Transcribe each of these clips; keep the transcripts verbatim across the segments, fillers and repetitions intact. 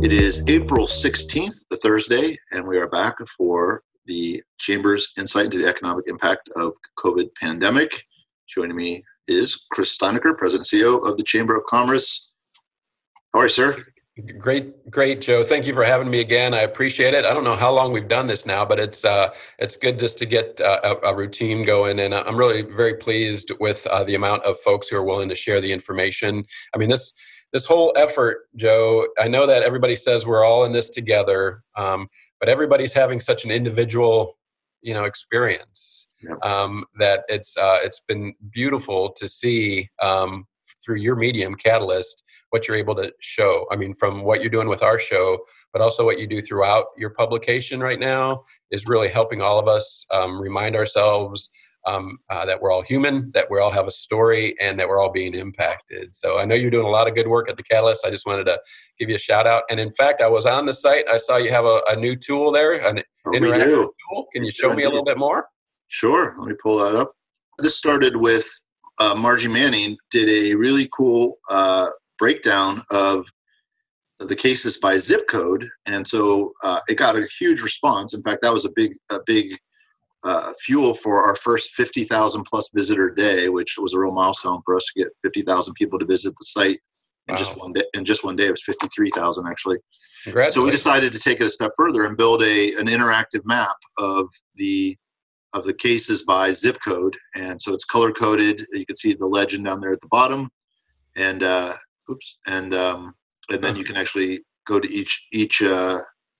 It is April sixteenth, the Thursday, and we are back for the Chamber's Insight into the Economic Impact of COVID Pandemic. Joining me is Chris Steinecker, President and C E O of the Chamber of Commerce. How are you, sir? Great, great, Joe. Thank you for having me again. I appreciate it. I don't know how long we've done this now, but it's uh, it's good just to get uh, a, a routine going. And I'm really very pleased with uh, the amount of folks who are willing to share the information. I mean, this this whole effort, Joe, I know that everybody says we're all in this together, um, but everybody's having such an individual, you know, experience yeah. um, that it's uh, it's been beautiful to see um, through your medium, Catalyst, what you're able to show. I mean, from what you're doing with our show, but also what you do throughout your publication right now is really helping all of us um, remind ourselves um, uh, that we're all human, that we all have a story, and that we're all being impacted. So I know you're doing a lot of good work at the Catalyst. I just wanted to give you a shout out. And in fact, I was on the site. I saw you have a, a new tool there, an oh, interactive tool. Can you show me a little bit more? Sure. Let me pull that up. This started with uh, Margie Manning did a really cool uh, breakdown of the cases by zip code, and so uh, it got a huge response. In fact, that was a big, a big uh, fuel for our first fifty thousand plus visitor day, which was a real milestone for us to get fifty thousand people to visit the site in wow. just one day. In just one day, it was fifty-three thousand actually. So we decided to take it a step further and build a an interactive map of the of the cases by zip code, and so it's color coded. You can see the legend down there at the bottom, and uh, Oops, and um, and then you can actually go to each each uh,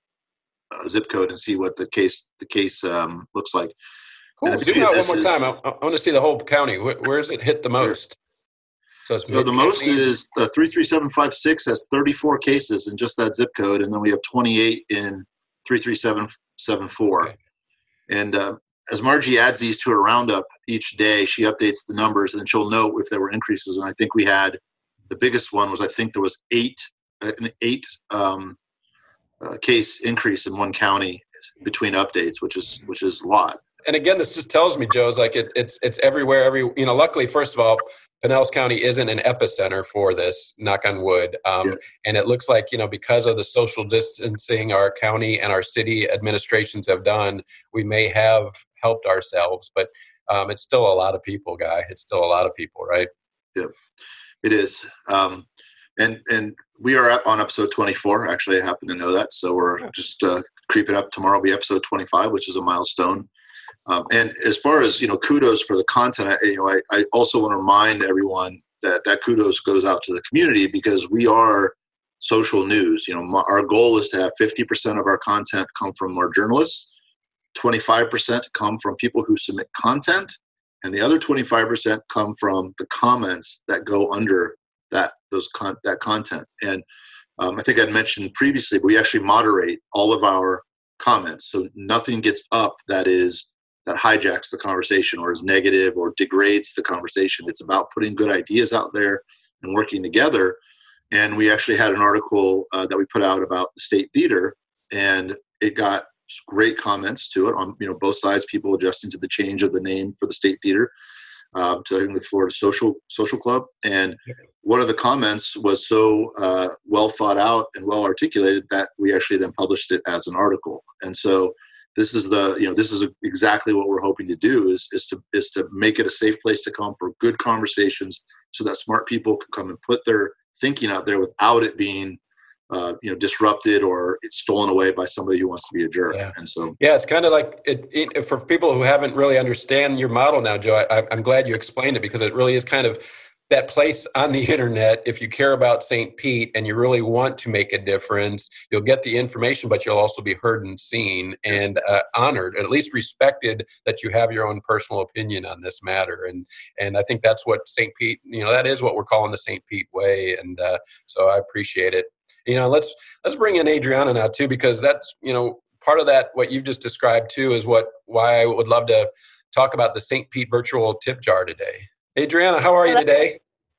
uh, zip code and see what the case the case um, looks like. Cool. Do that one more is, time. I, I want to see the whole county. Where, where is it hit the most? So, it's so the most is the three three seven five six has thirty-four cases in just that zip code, and then we have twenty-eight in three three seven seven four. Okay. And uh, as Margie adds these to her roundup each day, she updates the numbers, and then she'll note if there were increases. And I think we had. The biggest one was I think there was eight an eight um, uh, case increase in one county between updates, which is which is a lot. And again, this just tells me, Joe, is like it, it's it's everywhere. Every you know, luckily, first of all, Pinellas County isn't an epicenter for this. Knock on wood. Um, yeah. And it looks like you know because of the social distancing our county and our city administrations have done, we may have helped ourselves, but um, it's still a lot of people, Guy. It's still a lot of people, right? Yeah. It is, um, and and we are up on episode twenty-four. Actually, I happen to know that, so we're just uh, creeping up. Tomorrow will be episode twenty-five, which is a milestone. Um, and as far as you know, kudos for the content. I, you know, I, I also want to remind everyone that that kudos goes out to the community because we are social news. You know, my, our goal is to have fifty percent of our content come from our journalists, twenty-five percent come from people who submit content. And the other twenty-five percent come from the comments that go under that those con- that content. And um, I think I'd mentioned previously, but we actually moderate all of our comments, so nothing gets up that is that hijacks the conversation or is negative or degrades the conversation. It's about putting good ideas out there and working together. And we actually had an article uh, that we put out about the State Theater, and it got great comments to it on you know both sides, people adjusting to the change of the name for the State Theater uh, to the Florida Social Social Club. And one of the comments was so uh, well thought out and well articulated that we actually then published it as an article. And so this is the you know this is exactly what we're hoping to do is is to is to make it a safe place to come for good conversations, so that smart people can come and put their thinking out there without it being Uh, you know, disrupted or it's stolen away by somebody who wants to be a jerk. Yeah. And so, yeah, it's kind of like it, it, for people who haven't really understand your model now, Joe, I, I'm glad you explained it because it really is kind of that place on the internet. If you care about Saint Pete and you really want to make a difference, you'll get the information, but you'll also be heard and seen and uh, honored, at least respected that you have your own personal opinion on this matter. And and I think that's what Saint Pete, you know, that is what we're calling the Saint Pete way. And uh, so I appreciate it. You know, let's let's bring in Adriana now too, because that's, you know, part of that, what you've just described too, is what why I would love to talk about the Saint Pete virtual tip jar today. Adriana, how are you today?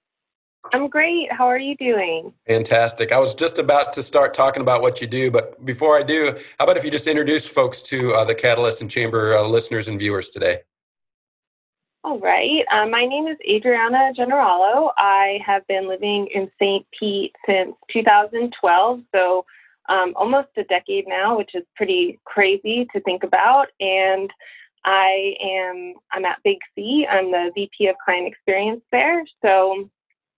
I'm great. How are you doing? Fantastic. I was just about to start talking about what you do, but before I do, how about if you just introduce folks to uh, the Catalyst and Chamber uh, listeners and viewers today? All right. Um, my name is Adriana Generalo. I have been living in Saint Pete since two thousand twelve, so um, almost a decade now, which is pretty crazy to think about. And I am, I'm at Big C. I'm the V P of Client Experience there. So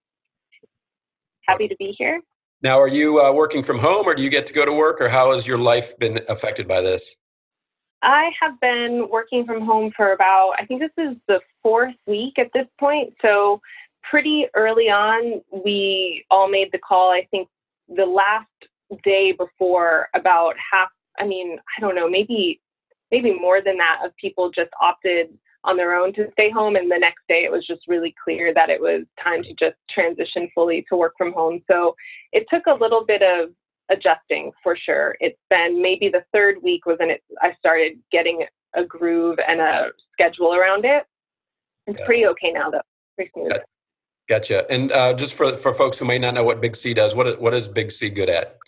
happy to be here. Now, are you uh, working from home, or do you get to go to work, or how has your life been affected by this? I have been working from home for about, I think this is the fourth week at this point. So pretty early on, we all made the call. I think the last day before, about half, I mean, I don't know, maybe maybe more than that of people just opted on their own to stay home. And the next day it was just really clear that it was time to just transition fully to work from home. So it took a little bit of adjusting for sure. It's been maybe the third week was when it, I started getting a groove and a schedule around it. It's yeah. pretty okay now though. Pretty smooth. Gotcha. And uh, just for, for folks who may not know what Big C does, what is, what is Big C good at?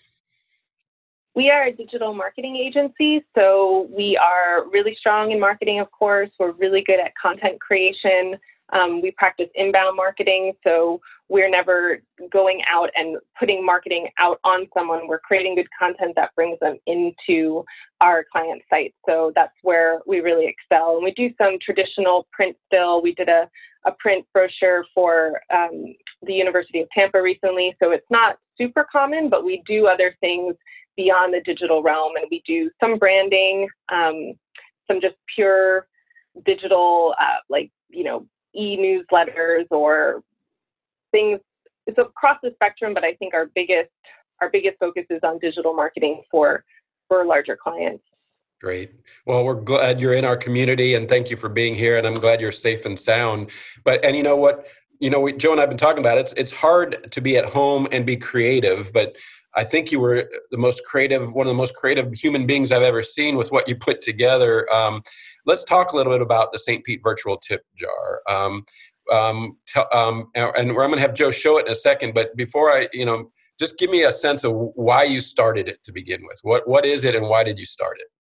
We are a digital marketing agency, so we are really strong in marketing, of course. We're really good at content creation. Um, we practice inbound marketing, so we're never going out and putting marketing out on someone. We're creating good content that brings them into our client site. So that's where we really excel. And we do some traditional print still. We did a, a print brochure for um, the University of Tampa recently, so it's not super common, but we do other things beyond the digital realm, and we do some branding, um, some just pure digital, uh, like, you know, e-newsletters or things. It's across the spectrum, but I think our biggest our biggest focus is on digital marketing for for larger clients. Great. Well, we're glad you're in our community, and thank you for being here. And I'm glad you're safe and sound. But and you know what, you know, we, Joe and I've been talking about it. It's it's hard to be at home and be creative, but I think you were the most creative, one of the most creative human beings I've ever seen with what you put together. Um, let's talk a little bit about the Saint Pete Virtual Tip Jar. Um, um, t- um, and I'm going to have Joe show it in a second, but before I, you know, just give me a sense of why you started it to begin with. What What is it and why did you start it?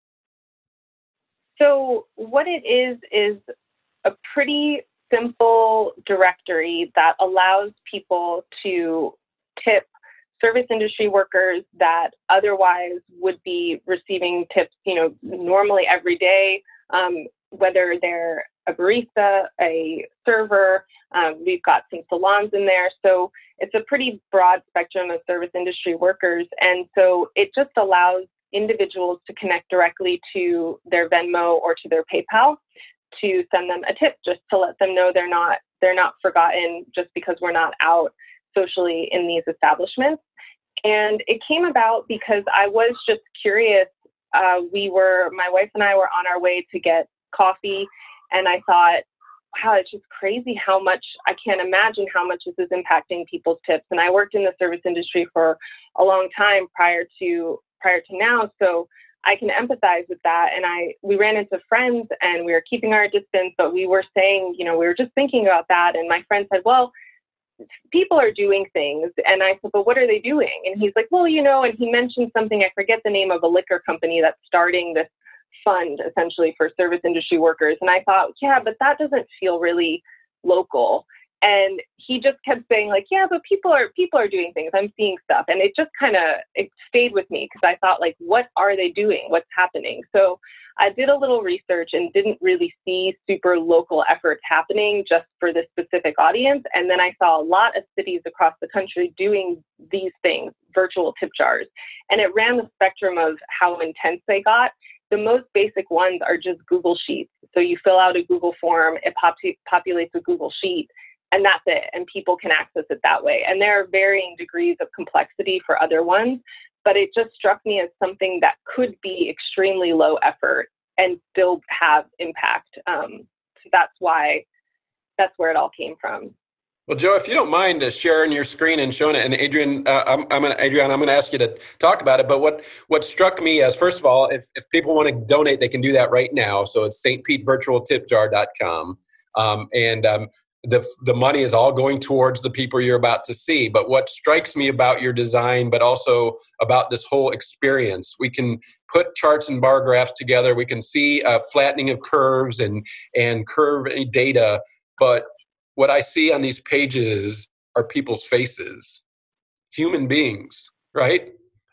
So what it is, is a pretty simple directory that allows people to tip service industry workers that otherwise would be receiving tips, you know, normally every day, um, whether they're a barista, a server, um, we've got some salons in there. So it's a pretty broad spectrum of service industry workers. And so it just allows individuals to connect directly to their Venmo or to their PayPal to send them a tip, just to let them know they're not, they're not forgotten just because we're not out socially in these establishments. And it came about because I was just curious. Uh, we were, my wife and I were on our way to get coffee, and I thought, wow, it's just crazy how much, I can't imagine how much this is impacting people's tips. And I worked in the service industry for a long time prior to prior to now, so I can empathize with that. And I, we ran into friends, and we were keeping our distance, but we were saying, you know, we were just thinking about that. And my friend said, well, people are doing things. And I said, but what are they doing? And he's like, well, you know, and he mentioned something, I forget the name of a liquor company that's starting this fund essentially for service industry workers. And I thought, yeah, but that doesn't feel really local. And he just kept saying like, yeah, but people are, people are doing things. I'm seeing stuff. And it just kind of, it stayed with me because I thought like, what are they doing? What's happening? So I did a little research and didn't really see super local efforts happening just for this specific audience. And then I saw a lot of cities across the country doing these things, virtual tip jars. And it ran the spectrum of how intense they got. The most basic ones are just Google Sheets. So you fill out a Google form, it pop- populates a Google Sheet, and that's it. And people can access it that way. And there are varying degrees of complexity for other ones, but it just struck me as something that could be extremely low effort and still have impact. Um, so that's why, that's where it all came from. Well, Joe, if you don't mind uh, sharing your screen and showing it, and Adrian, uh, I'm, I'm gonna, Adrian, I'm going to ask you to talk about it. But what what struck me as, first of all, if, if people want to donate, they can do that right now. So it's S T Pete Virtual Tip Jar dot com, um, and um, the the money is all going towards the people you're about to see. But what strikes me about your design, but also about this whole experience, we can put charts and bar graphs together. We can see a flattening of curves and and curve data, but what I see on these pages are people's faces, human beings, right?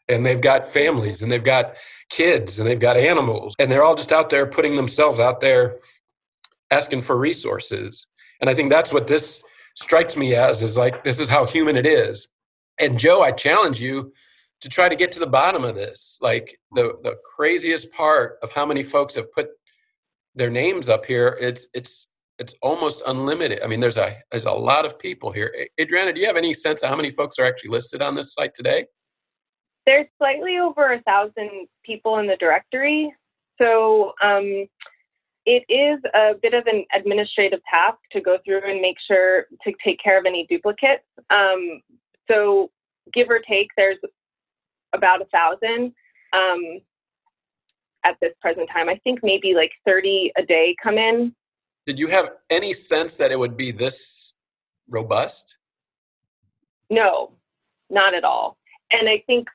and they've got families and they've got kids and they've got animals, and they're all just out there putting themselves out there asking for resources. And I think that's what this strikes me as, is like, this is how human it is. And Joe, I challenge you to try to get to the bottom of this. Like the, the craziest part of how many folks have put their names up here, it's, it's, it's almost unlimited. I mean, there's a, there's a lot of people here. Adriana, do you have any sense of how many folks are actually listed on this site today? There's slightly over a thousand people in the directory. So um, it is a bit of an administrative task to go through and make sure to take care of any duplicates. Um, so give or take, there's about a thousand um, at this present time. I think maybe like thirty a day come in. Did you have any sense that it would be this robust? No, not at all. And I think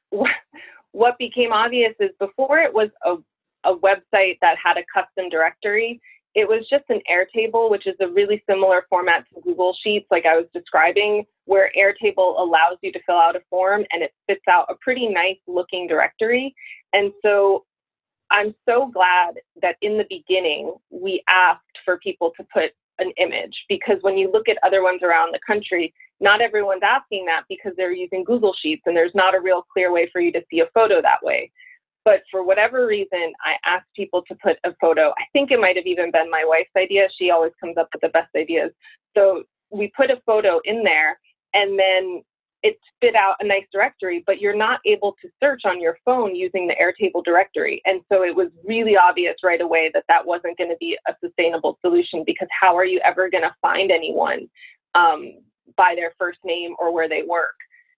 what became obvious is before it was a, a website that had a custom directory, it was just an Airtable, which is a really similar format to Google Sheets, like I was describing, where Airtable allows you to fill out a form and it spits out a pretty nice looking directory. And so I'm so glad that in the beginning, we asked for people to put an image, because when you look at other ones around the country, not everyone's asking that because they're using Google Sheets and there's not a real clear way for you to see a photo that way. But for whatever reason, I asked people to put a photo. I think it might have even been my wife's idea. She always comes up with the best ideas. So we put a photo in there, and then it spit out a nice directory, but you're not able to search on your phone using the Airtable directory. And so it was really obvious right away that that wasn't going to be a sustainable solution, because how are you ever going to find anyone um, by their first name or where they work?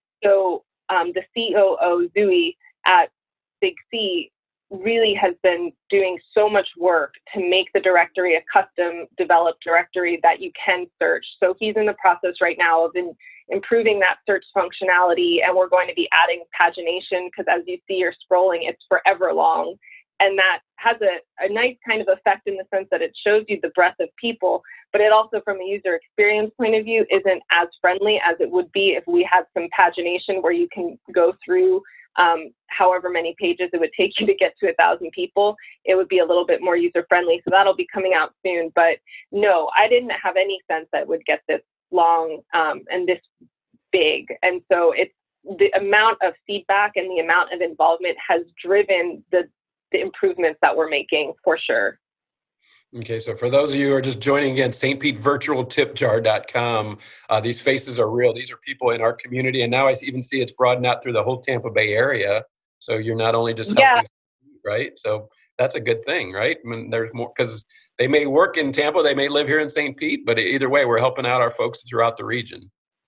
So um, the C O O, Zooey, at Big C really has been doing so much work to make the directory a custom developed directory that you can search. So he's in the process right now of in, improving that search functionality, and we're going to be adding pagination, because as you see, you're scrolling, it's forever long. And that has a, a nice kind of effect in the sense that it shows you the breadth of people, but it also, from a user experience point of view, isn't as friendly as it would be if we had some pagination where you can go through um, however many pages it would take you to get to a thousand people. It would be a little bit more user friendly. So that'll be coming out soon. But no, I didn't have any sense that it would get this long um, and this big. And so it's the amount of feedback and the amount of involvement has driven the the improvements that we're making, for sure. Okay, so for those of you who are just joining again, Saint Pete Virtual Tip Jar dot com. Uh, these faces are real. These are people in our community. And now I even see it's broadened out through the whole Tampa Bay area. So you're not only just helping, yeah. right? So that's a good thing, right? I mean, there's more, because they may work in Tampa, they may live here in Saint Pete, but either way, we're helping out our folks throughout the region.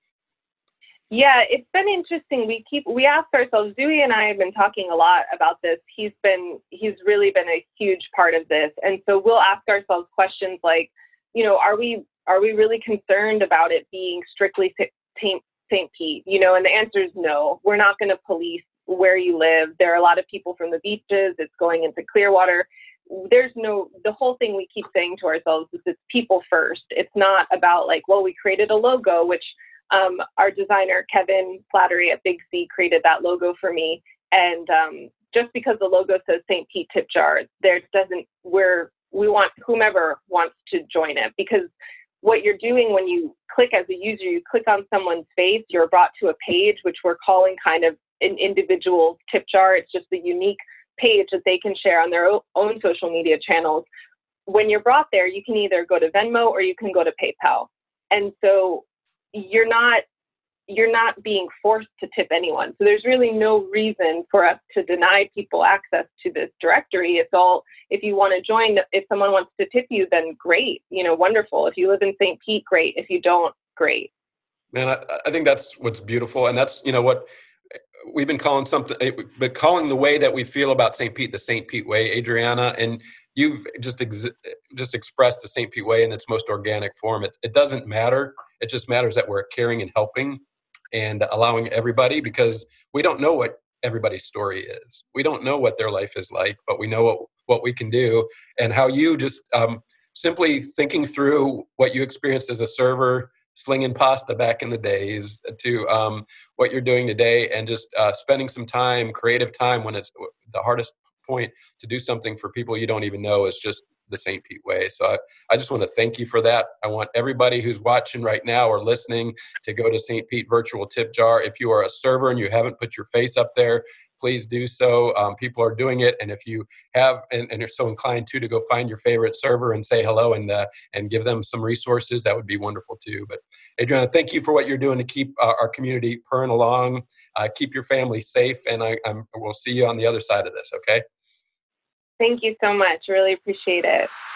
Yeah, it's been interesting. We keep, we ask ourselves, Zooey and I have been talking a lot about this. He's been, he's really been a huge part of this. And so we'll ask ourselves questions like, you know, are we, are we really concerned about it being strictly Saint Pete? You know, and the answer is no. We're not going to police where you live. There are a lot of people from the beaches. It's going into Clearwater. There's no, the whole thing we keep saying to ourselves is it's people first. It's not about like, well, we created a logo, which Um, our designer, Kevin Flattery at Big C, created that logo for me. And um, just because the logo says Saint Pete Tip Jar, there doesn't, we're, we want whomever wants to join it, because what you're doing when you click as a user, you click on someone's face, you're brought to a page, which we're calling kind of an individual tip jar. It's just a unique page that they can share on their own social media channels. When you're brought there, you can either go to Venmo or you can go to PayPal. And so you're not you're not being forced to tip anyone. So there's really no reason for us to deny people access to this directory. It's all, if you want to join, if someone wants to tip you, then great, you know, wonderful. If you live in Saint Pete, great. If you don't, great. Man, I, I think that's what's beautiful. And that's, you know, what we've been calling something, but calling the way that we feel about Saint Pete, the Saint Pete way, Adriana, and you've just ex- just expressed the Saint Pete way in its most organic form. It, it doesn't matter. It just matters that we're caring and helping and allowing everybody, because we don't know what everybody's story is. We don't know what their life is like, but we know what, what we can do, and how you just um, simply thinking through what you experienced as a server, slinging pasta back in the days to um, what you're doing today, and just uh, spending some time, creative time, when it's the hardest point to do something for people you don't even know is just the Saint Pete way. So I, I just want to thank you for that. I want everybody who's watching right now or listening to go to Saint Pete Virtual Tip Jar. If you are a server and you haven't put your face up there, please do so. Um, people are doing it. And if you have, and, and you're so inclined to, to go find your favorite server and say hello and uh, and give them some resources, that would be wonderful too. But Adriana, thank you for what you're doing to keep uh, our community purring along. Uh, keep your family safe. And I I'm, we'll see you on the other side of this. Okay. Thank you so much. Really appreciate it.